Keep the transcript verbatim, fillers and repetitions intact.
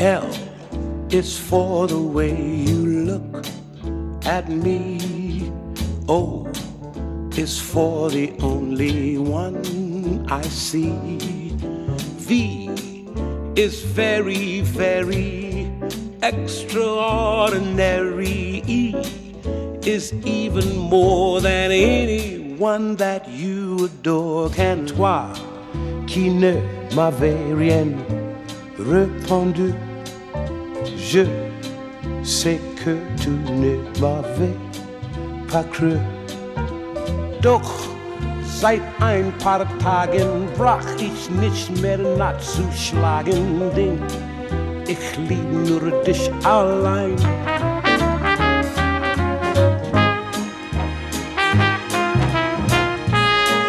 L is for the way you look at me. O is for the only one I see. V is very, very extraordinary. E is even more than anyone that you adore. Can toi, qui ne m'avais rien répondu, je sais que tu ne m'avais pas cru. Doch seit ein paar Tagen brach ich nicht mehr nachzuschlagen, denn ich lieb nur dich allein.